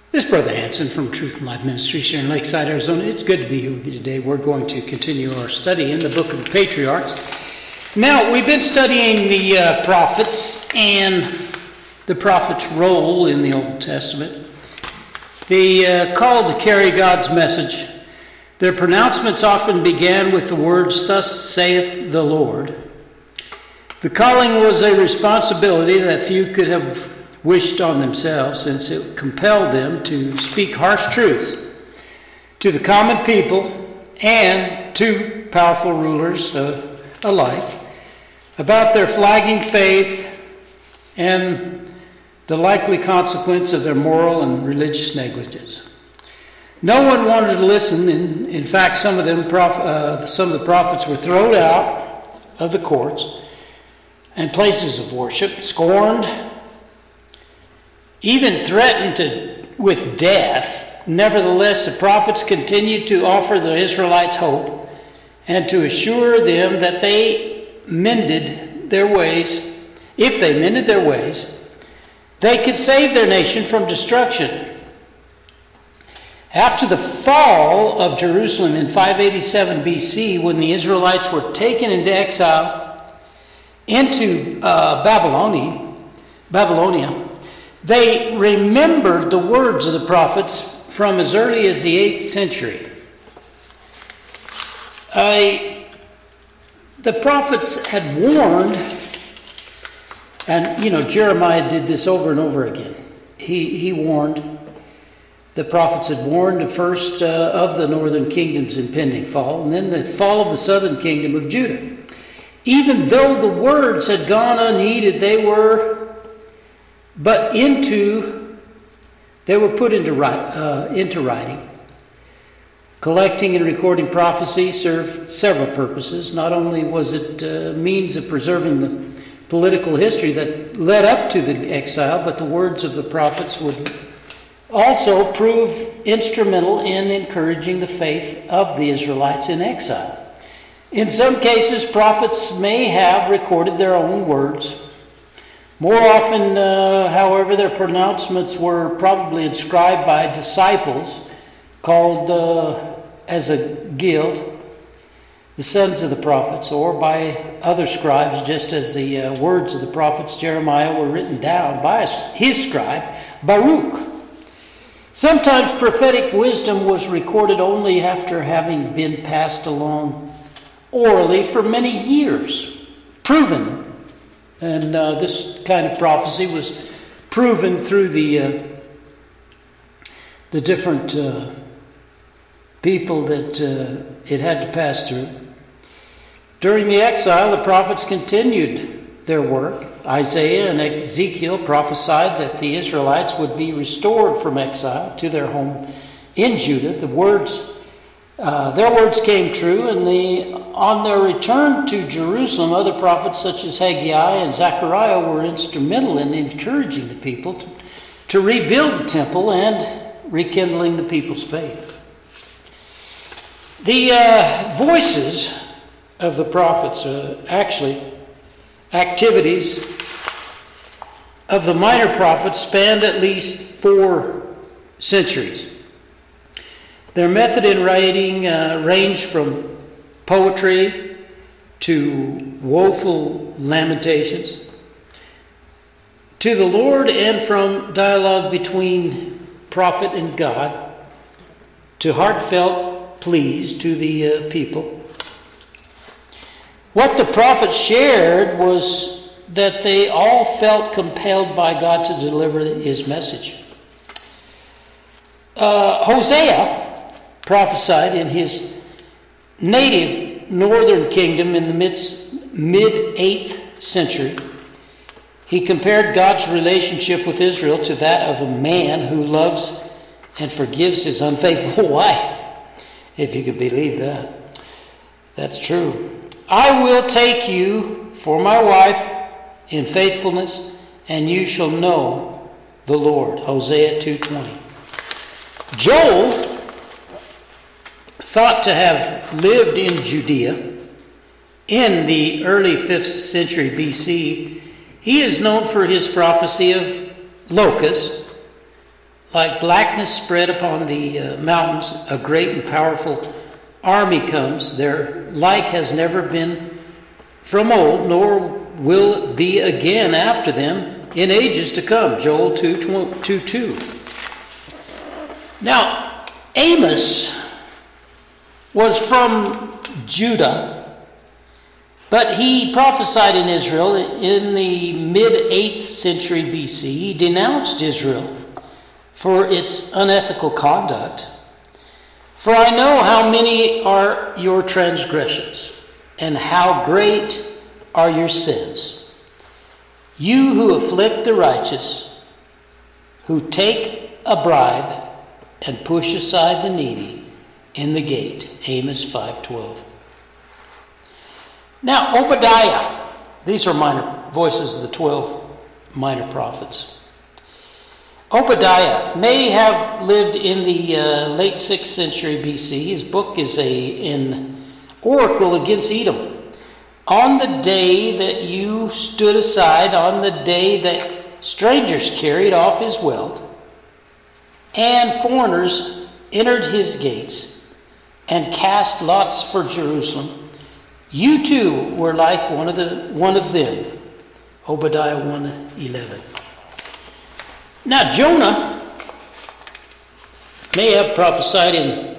This is Brother Hanson from Truth and Life Ministries here in Lakeside, Arizona. It's good to be here with you today. We're going to continue our study in the book of the Patriarchs. Now, we've been studying the prophets and the prophets' role in the Old Testament. They called to carry God's message. Their pronouncements often began with the words, "Thus saith the Lord." The calling was a responsibility that few could have wished on themselves, since it compelled them to speak harsh truths to the common people and to powerful rulers alike about their flagging faith and the likely consequence of their moral and religious negligence. No one wanted to listen. In fact, some of the prophets were thrown out of the courts and places of worship, scorned, even threatened with death. Nevertheless, the prophets continued to offer the Israelites hope and to assure them that they mended their ways. If they mended their ways, they could save their nation from destruction. After the fall of Jerusalem in 587 BC, when the Israelites were taken into exile into Babylonia, they remembered the words of the prophets from as early as the 8th century. The prophets had warned, and Jeremiah did this over and over again. He warned, the prophets had warned first of the northern kingdom's impending fall, and then the fall of the southern kingdom of Judah. Even though the words had gone unheeded, they were put into writing. Collecting and recording prophecy served several purposes. Not only was it a means of preserving the political history that led up to the exile, but the words of the prophets would also prove instrumental in encouraging the faith of the Israelites in exile. In some cases, prophets may have recorded their own words. More often, however, their pronouncements were probably inscribed by disciples called as a guild, the sons of the prophets, or by other scribes, just as the words of the prophets Jeremiah were written down by his scribe, Baruch. Sometimes prophetic wisdom was recorded only after having been passed along orally for many years, proven. And this kind of prophecy was proven through the different people that it had to pass through. During the exile, the prophets continued their work. Isaiah and Ezekiel prophesied that the Israelites would be restored from exile to their home in Judah. Their words came true, and on their return to Jerusalem, other prophets such as Haggai and Zechariah were instrumental in encouraging the people to rebuild the temple and rekindling the people's faith. The voices of the prophets, activities of the minor prophets spanned at least 4 centuries. Their method in writing ranged from poetry to woeful lamentations to the Lord, and from dialogue between prophet and God to heartfelt pleas to the people. What the prophets shared was that they all felt compelled by God to deliver his message. Hosea prophesied in his native northern kingdom in the mid-8th century. He compared God's relationship with Israel to that of a man who loves and forgives his unfaithful wife. If you could believe that. That's true. "I will take you for my wife in faithfulness, and you shall know the Lord." Hosea 2:20. Joel, thought to have lived in Judea in the early 5th century BC, he is known for his prophecy of locusts Like blackness spread upon the mountains, a great and powerful army comes. Their like has never been from old, nor will it be again after them in ages to come. Joel 2:2. Now, Amos was from Judah, but he prophesied in Israel in the mid-8th century BC. He denounced Israel for its unethical conduct. For I know how many are your transgressions, and how great are your sins. You who afflict the righteous, who take a bribe and push aside the needy in the gate. Amos 5:12. Now, Obadiah. These are minor voices of the 12 minor prophets. Obadiah may have lived in the late 6th century BC. His book is an oracle against Edom. On the day that you stood aside, on the day that strangers carried off his wealth, and foreigners entered his gates and cast lots for Jerusalem, you too were like one of them. Obadiah 1:11. Now Jonah may have prophesied in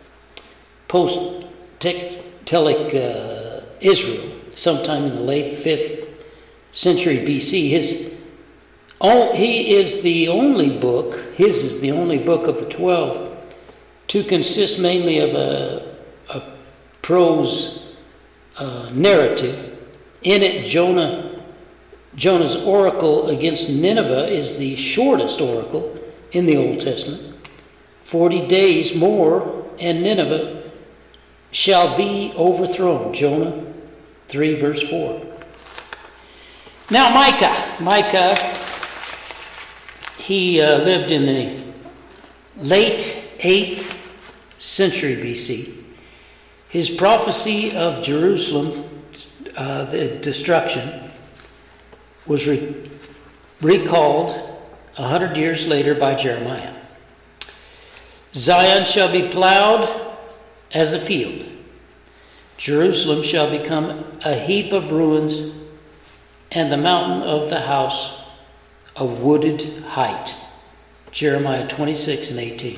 post-tectonic Israel sometime in the late 5th century BC. His is the only book of the 12 to consist mainly of a prose narrative. In it, Jonah's oracle against Nineveh is the shortest oracle in the Old Testament. 40 days more and Nineveh shall be overthrown. Jonah 3 verse 4. Now Micah, he lived in the late 8th century BC. His prophecy of Jerusalem, the destruction, was recalled 100 years later by Jeremiah. Zion shall be plowed as a field. Jerusalem shall become a heap of ruins, and the mountain of the house a wooded height. Jeremiah 26:18.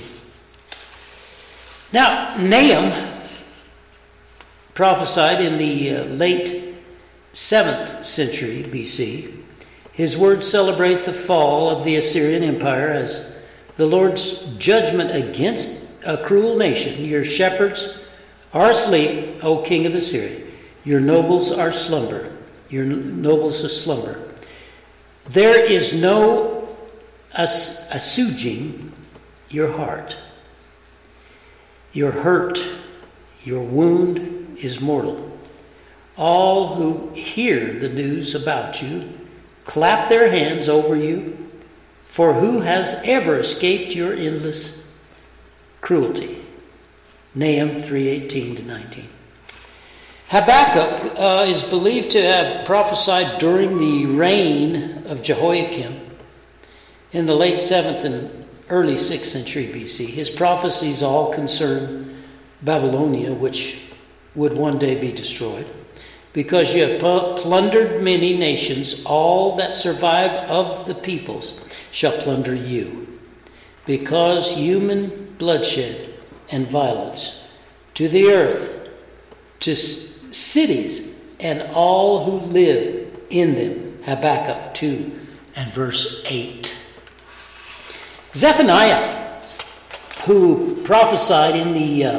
Now, Nahum prophesied in the late 7th century BC. His words celebrate the fall of the Assyrian Empire as the Lord's judgment against a cruel nation. Your shepherds are asleep, O king of Assyria. Your nobles are slumber. Your nobles slumber. There is no assuaging your heart. Your hurt, your wound is mortal. All who hear the news about you clap their hands over you, for who has ever escaped your endless cruelty? Nahum 3:18-19. Habakkuk is believed to have prophesied during the reign of Jehoiakim in the late 7th and early 6th century BC. His prophecies all concern Babylonia, which would one day be destroyed. Because you have plundered many nations, all that survive of the peoples shall plunder you. Because human bloodshed and violence to the earth, to cities, and all who live in them. Habakkuk 2 and verse 8. Zephaniah, who prophesied in the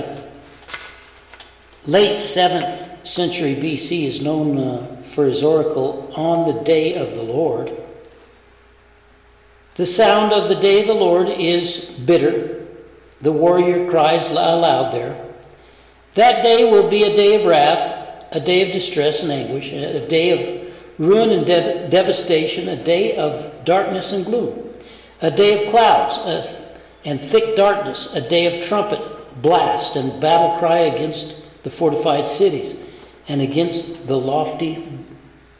late 7th century BC, is known for his oracle on the day of the Lord. The sound of the day of the Lord is bitter. The warrior cries aloud there. That day will be a day of wrath, a day of distress and anguish, a day of ruin and devastation, a day of darkness and gloom, a day of clouds and thick darkness, a day of trumpet blast and battle cry against the fortified cities and against the lofty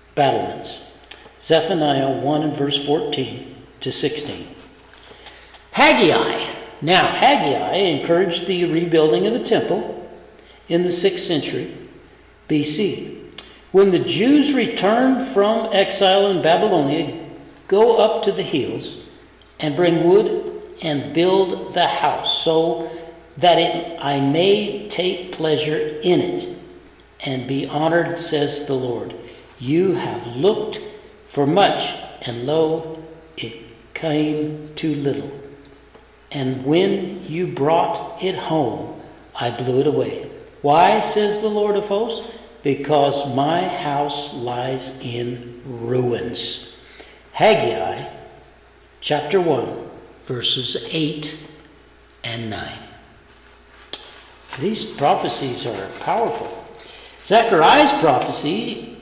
battlements. Zephaniah 1 and verse 14-16. Haggai. Now, Haggai encouraged the rebuilding of the temple in the 6th century BC. When the Jews returned from exile in Babylonia, go up to the hills and bring wood and build the house so that I may take pleasure in it and be honored, says the Lord. You have looked for much, and lo, it came too little. And when you brought it home, I blew it away. Why, says the Lord of hosts? Because my house lies in ruins. Haggai chapter 1, verses 8 and 9. These prophecies are powerful. Zechariah's prophecy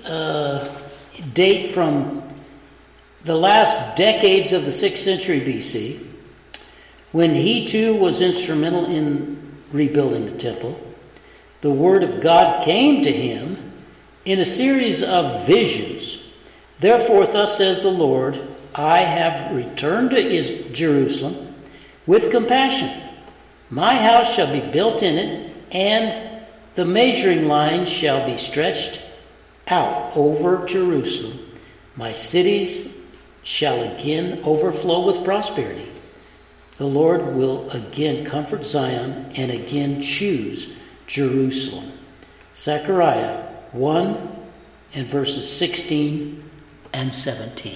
date from the last decades of the 6th century BC, when he too was instrumental in rebuilding the temple. The word of God came to him in a series of visions. Therefore, thus says the Lord, I have returned to Jerusalem with compassion. My house shall be built in it, and the measuring line shall be stretched out over Jerusalem. My cities shall again overflow with prosperity. The Lord will again comfort Zion and again choose Jerusalem. Zechariah 1 and verses 16 and 17.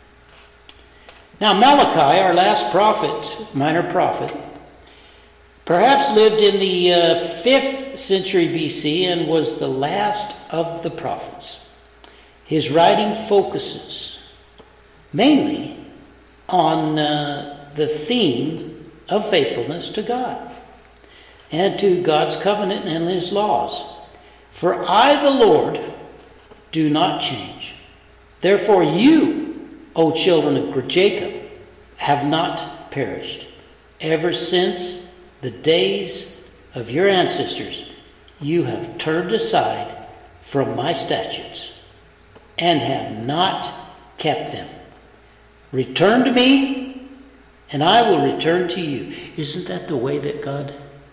Now Malachi, our last prophet, minor prophet, perhaps lived in the 5th century BC and was the last of the prophets. His writing focuses mainly on the theme of faithfulness to God and to God's covenant and his laws. For I, the Lord, do not change. Therefore you, O children of Jacob, have not perished. Ever since the days of your ancestors, you have turned aside from my statutes and have not kept them. Return to me, and I will return to you. Isn't that the way that God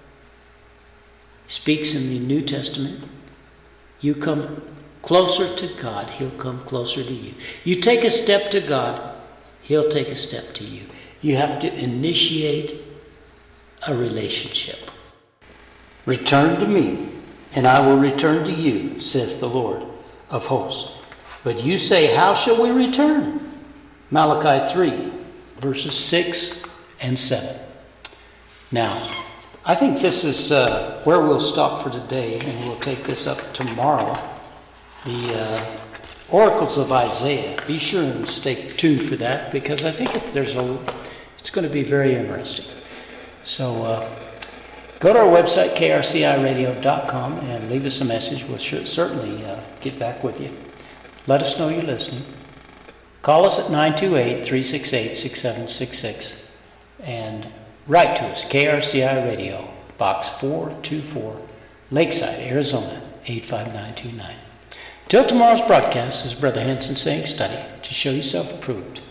speaks in the New Testament? You come closer to God, he'll come closer to you. You take a step to God, he'll take a step to you. You have to initiate a relationship. Return to me, and I will return to you, saith the Lord of hosts. But you say, how shall we return? Malachi 3, verses 6 and 7. Now, I think this is where we'll stop for today, and we'll take this up tomorrow. The oracles of Isaiah. Be sure and stay tuned for that, because I think it's going to be very interesting. So go to our website, krciradio.com, and leave us a message. We'll certainly get back with you. Let us know you're listening. Call us at 928-368-6766 and write to us, KRCI Radio, Box 424, Lakeside, Arizona, 85929. Till tomorrow's broadcast, is Brother Henson saying, study to show yourself approved.